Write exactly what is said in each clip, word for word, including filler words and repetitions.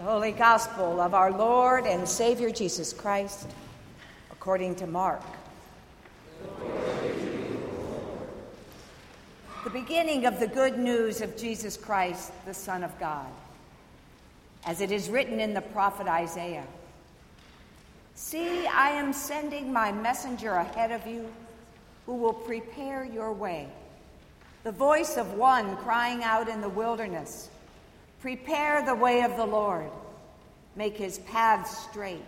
Holy Gospel of our Lord and Savior Jesus Christ, according to Mark. The beginning of the good news of Jesus Christ, the Son of God, as it is written in the prophet Isaiah. See, I am sending my messenger ahead of you, who will prepare your way. The voice of one crying out in the wilderness, prepare the way of the Lord, make his paths straight.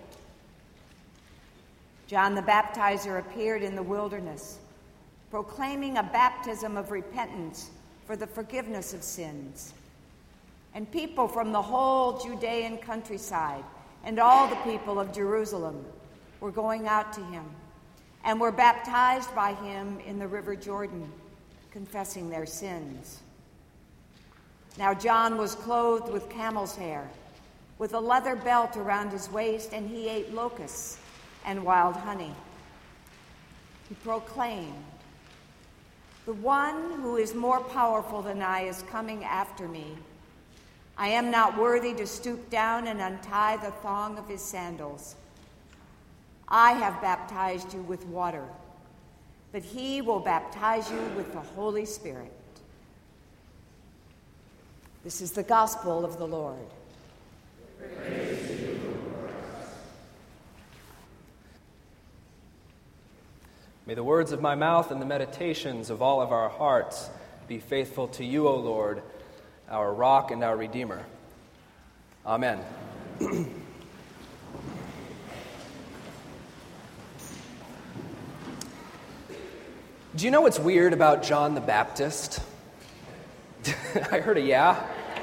John the Baptizer appeared in the wilderness, proclaiming a baptism of repentance for the forgiveness of sins. And people from the whole Judean countryside and all the people of Jerusalem were going out to him and were baptized by him in the river Jordan, confessing their sins. Now John was clothed with camel's hair, with a leather belt around his waist, and he ate locusts and wild honey. He proclaimed, "The one who is more powerful than I is coming after me. I am not worthy to stoop down and untie the thong of his sandals. I have baptized you with water, but he will baptize you with the Holy Spirit." This is the gospel of the Lord. Praise to you, Lord. May the words of my mouth and the meditations of all of our hearts be faithful to you, O Lord, our rock and our Redeemer. Amen. Do you know what's weird about John the Baptist? I heard a yeah.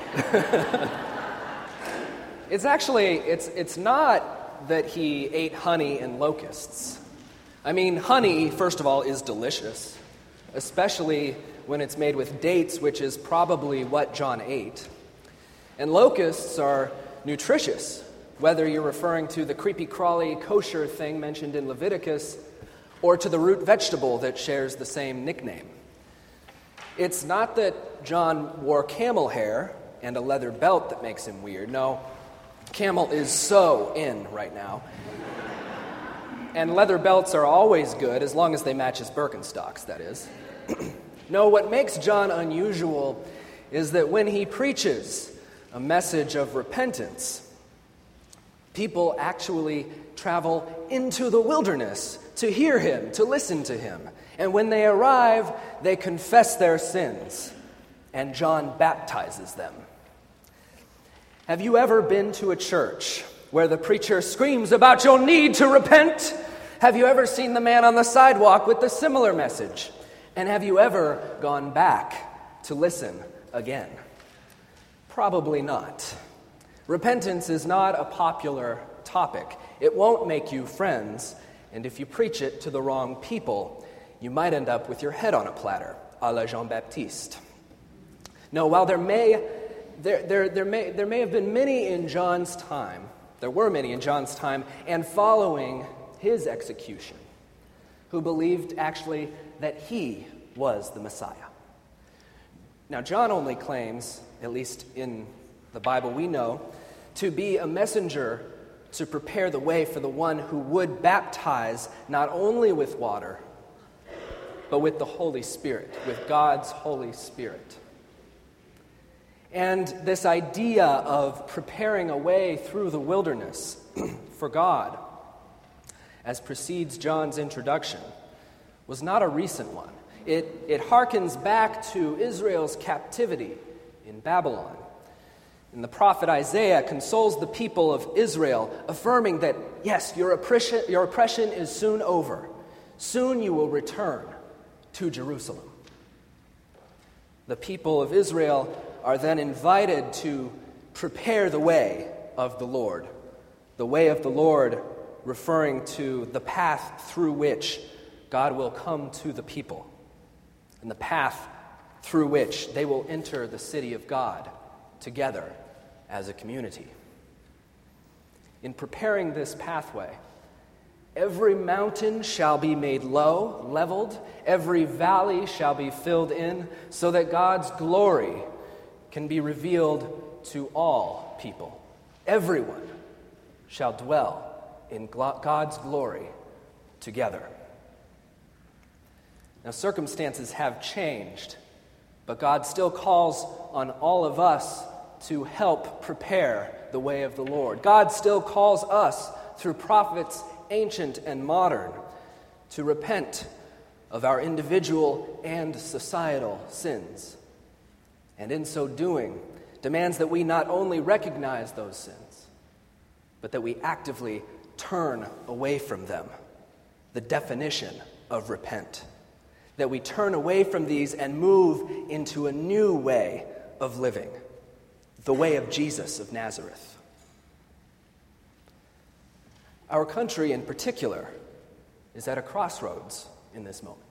It's actually, it's it's not that he ate honey and locusts. I mean, honey, first of all, is delicious, especially when it's made with dates, which is probably what John ate. And locusts are nutritious, whether you're referring to the creepy-crawly kosher thing mentioned in Leviticus or to the root vegetable that shares the same nickname. It's not that John wore camel hair and a leather belt that makes him weird. No, camel is so in right now. And leather belts are always good, as long as they match his Birkenstocks, that is. No, what makes John unusual is that when he preaches a message of repentance, people actually travel into the wilderness to hear him, to listen to him. And when they arrive, they confess their sins, and John baptizes them. Have you ever been to a church where the preacher screams about your need to repent? Have you ever seen the man on the sidewalk with a similar message? And have you ever gone back to listen again? Probably not. Repentance is not a popular topic. It won't make you friends, and if you preach it to the wrong people, you might end up with your head on a platter, a la Jean-Baptiste. No, while there may, there, there, there, may, there may have been many in John's time, there were many in John's time, and following his execution, who believed actually that he was the Messiah. Now, John only claims, at least in the Bible we know, to be a messenger to prepare the way for the one who would baptize not only with water, but with the Holy Spirit, with God's Holy Spirit. And this idea of preparing a way through the wilderness for God, as precedes John's introduction, was not a recent one. It, it harkens back to Israel's captivity in Babylon. And the prophet Isaiah consoles the people of Israel, affirming that, yes, your oppression, your oppression is soon over. Soon you will return to Jerusalem. The people of Israel are then invited to prepare the way of the Lord. The way of the Lord referring to the path through which God will come to the people, and the path through which they will enter the city of God together as a community. In preparing this pathway, every mountain shall be made low, leveled, every valley shall be filled in, so that God's glory can be revealed to all people. everyone shall dwell in God's glory together. Now, circumstances have changed, but God still calls on all of us to help prepare the way of the Lord. God still calls us, through prophets, ancient and modern, to repent of our individual and societal sins. And in so doing, demands that we not only recognize those sins, but that we actively turn away from them. The definition of repent. That we turn away from these and move into a new way of living. The way of Jesus of Nazareth. Our country in particular is at a crossroads in this moment.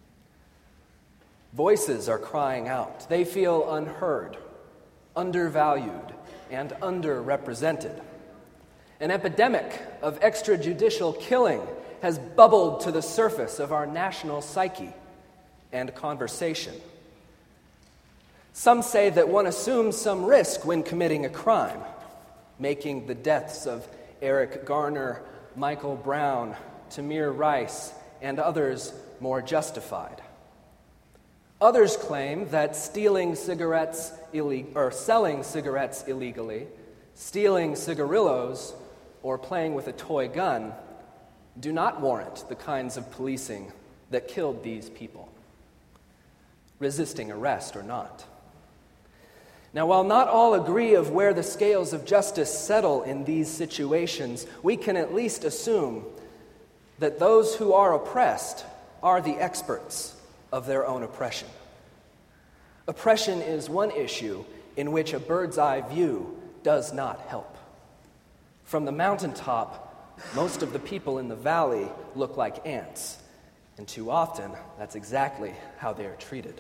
Voices are crying out. They feel unheard, undervalued, and underrepresented. An epidemic of extrajudicial killing has bubbled to the surface of our national psyche and conversation. Some say that one assumes some risk when committing a crime, making the deaths of Eric Garner, Michael Brown, Tamir Rice, and others more justified. Others claim that stealing cigarettes illeg- or selling cigarettes illegally, stealing cigarillos, or playing with a toy gun do not warrant the kinds of policing that killed these people, resisting arrest or not. Now, while not all agree of where the scales of justice settle in these situations, we can at least assume that those who are oppressed are the experts of their own oppression. Oppression is one issue in which a bird's eye view does not help. From the mountaintop, most of the people in the valley look like ants, and too often, that's exactly how they are treated.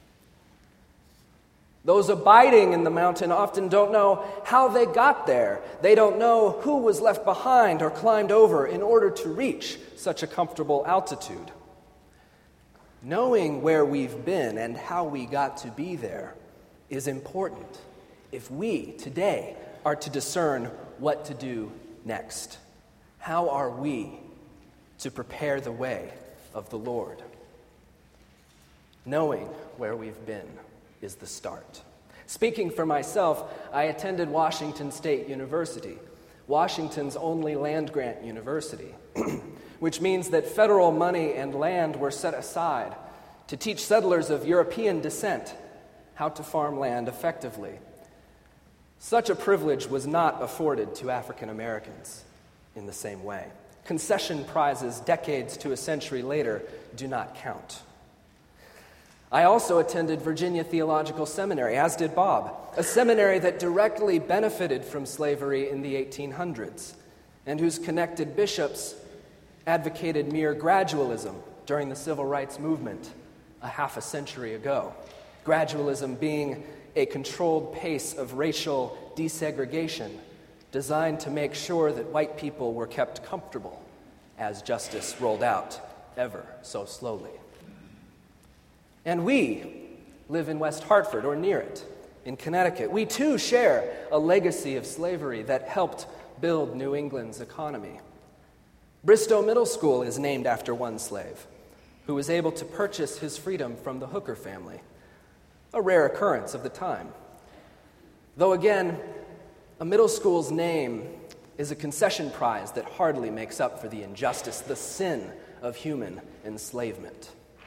Those abiding in the mountain often don't know how they got there. They don't know who was left behind or climbed over in order to reach such a comfortable altitude. Knowing where we've been and how we got to be there is important if we today are to discern what to do next. How are we to prepare the way of the Lord? Knowing where we've been is the start. Speaking for myself, I attended Washington State University, Washington's only land-grant university, which means that federal money and land were set aside to teach settlers of European descent how to farm land effectively. Such a privilege was not afforded to African Americans in the same way. Concession prizes decades to a century later do not count. I also attended Virginia Theological Seminary, as did Bob, a seminary that directly benefited from slavery in the eighteen hundreds, and whose connected bishops advocated mere gradualism during the Civil Rights Movement a half a century ago. Gradualism being a controlled pace of racial desegregation designed to make sure that white people were kept comfortable as justice rolled out ever so slowly. And we live in West Hartford or near it, in Connecticut. We too share a legacy of slavery that helped build New England's economy. Bristow Middle School is named after one slave who was able to purchase his freedom from the Hooker family, a rare occurrence of the time. Though again, a middle school's name is a concession prize that hardly makes up for the injustice, the sin of human enslavement.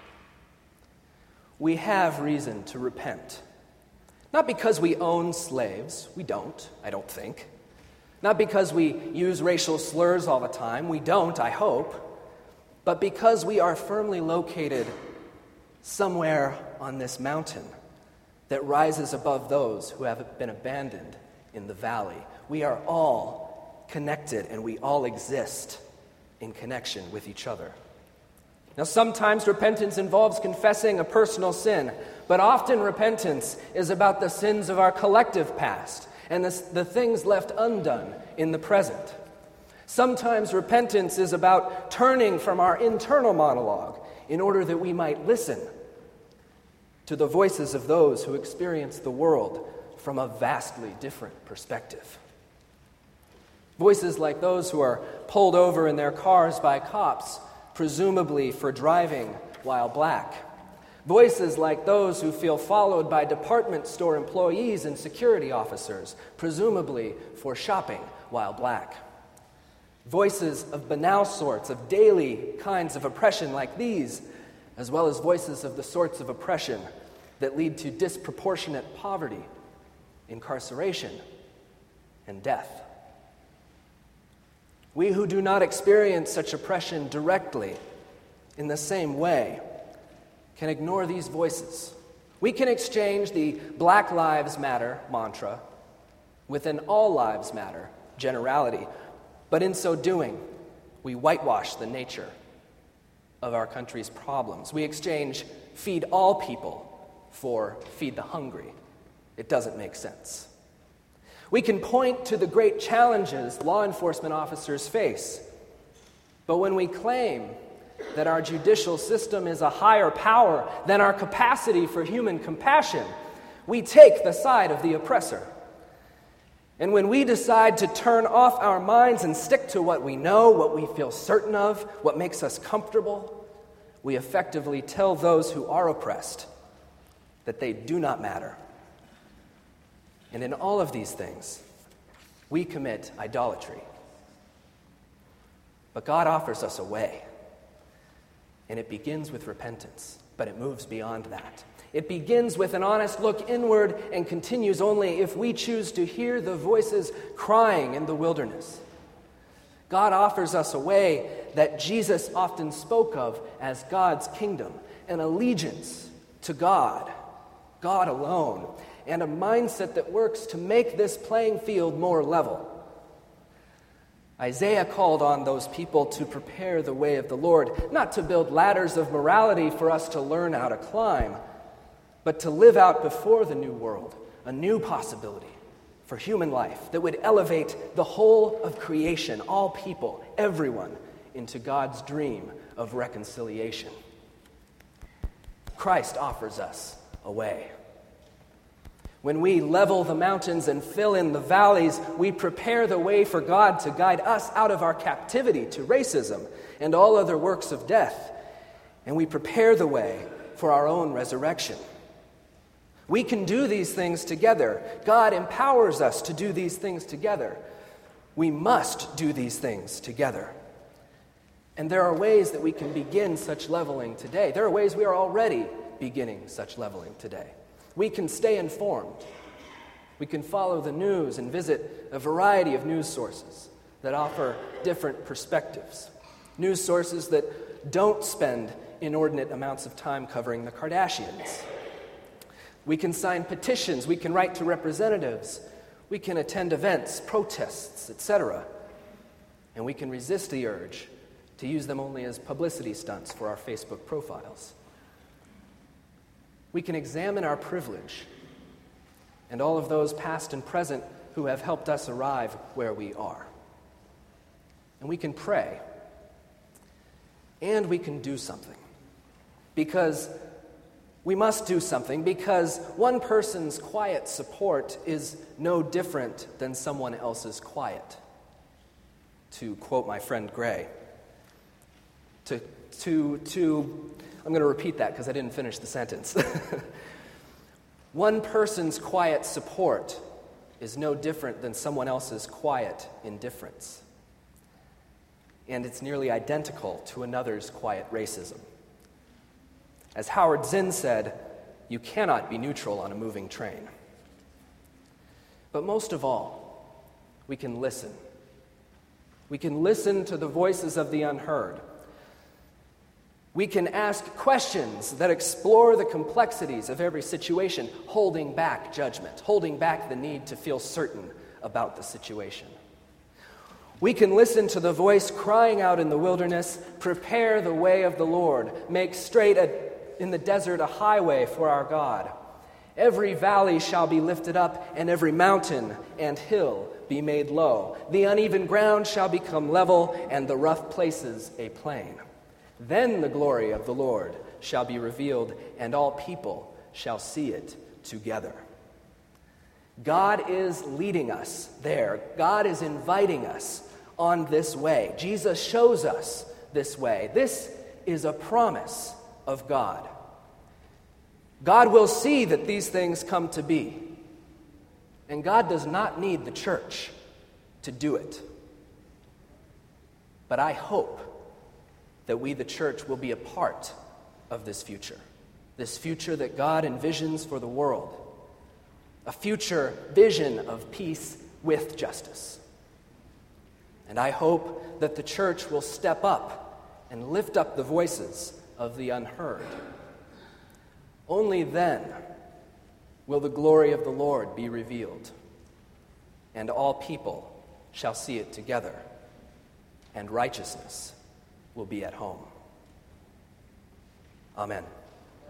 We have reason to repent. Not because we own slaves. We don't, I don't think. Not because we use racial slurs all the time. We don't, I hope. But because we are firmly located somewhere on this mountain that rises above those who have been abandoned in the valley. We are all connected and we all exist in connection with each other. Now, sometimes repentance involves confessing a personal sin, but often repentance is about the sins of our collective past and the, the things left undone in the present. Sometimes repentance is about turning from our internal monologue in order that we might listen to the voices of those who experience the world from a vastly different perspective. Voices like those who are pulled over in their cars by cops, presumably for driving while black. Voices like those who feel followed by department store employees and security officers, presumably for shopping while black. Voices of banal sorts, of daily kinds of oppression like these, as well as voices of the sorts of oppression that lead to disproportionate poverty, incarceration, and death. We who do not experience such oppression directly in the same way can ignore these voices. We can exchange the Black Lives Matter mantra with an all lives matter generality, but in so doing, we whitewash the nature of our country's problems. We exchange feed all people for feed the hungry. It doesn't make sense. We can point to the great challenges law enforcement officers face, but when we claim that our judicial system is a higher power than our capacity for human compassion, we take the side of the oppressor. And when we decide to turn off our minds and stick to what we know, what we feel certain of, what makes us comfortable, we effectively tell those who are oppressed that they do not matter. And in all of these things, we commit idolatry. But God offers us a way. And it begins with repentance, but it moves beyond that. It begins with an honest look inward and continues only if we choose to hear the voices crying in the wilderness. God offers us a way that Jesus often spoke of as God's kingdom, an allegiance to God, God alone, and a mindset that works to make this playing field more level. Isaiah called on those people to prepare the way of the Lord, not to build ladders of morality for us to learn how to climb, but to live out before the new world a new possibility for human life that would elevate the whole of creation, all people, everyone, into God's dream of reconciliation. Christ offers us a way. When we level the mountains and fill in the valleys, we prepare the way for God to guide us out of our captivity to racism and all other works of death. And we prepare the way for our own resurrection. We can do these things together. God empowers us to do these things together. We must do these things together. And there are ways that we can begin such leveling today. There are ways we are already beginning such leveling today. We can stay informed. We can follow the news and visit a variety of news sources that offer different perspectives. News sources that don't spend inordinate amounts of time covering the Kardashians. We can sign petitions. We can write to representatives. We can attend events, protests, et cetera. And we can resist the urge to use them only as publicity stunts for our Facebook profiles. We can examine our privilege and all of those past and present who have helped us arrive where we are. And we can pray. And we can do something. Because we must do something, because one person's quiet support is no different than someone else's quiet. To quote my friend Gray, to, to, to, I'm going to repeat that because I didn't finish the sentence. One person's quiet support is no different than someone else's quiet indifference. And it's nearly identical to another's quiet racism. As Howard Zinn said, you cannot be neutral on a moving train. But most of all, we can listen. We can listen to the voices of the unheard. We can ask questions that explore the complexities of every situation, holding back judgment, holding back the need to feel certain about the situation. We can listen to the voice crying out in the wilderness, prepare the way of the Lord, make straight a, in the desert a highway for our God. Every valley shall be lifted up, and every mountain and hill be made low. The uneven ground shall become level, and the rough places a plain. Then the glory of the Lord shall be revealed, and all people shall see it together. God is leading us there. God is inviting us on this way. Jesus shows us this way. This is a promise of God. God will see that these things come to be. And God does not need the church to do it. But I hope that we, the church, will be a part of this future. This future that God envisions for the world. A future vision of peace with justice. And I hope that the church will step up and lift up the voices of the unheard. Only then will the glory of the Lord be revealed, and all people shall see it together, and righteousness will be at home. Amen.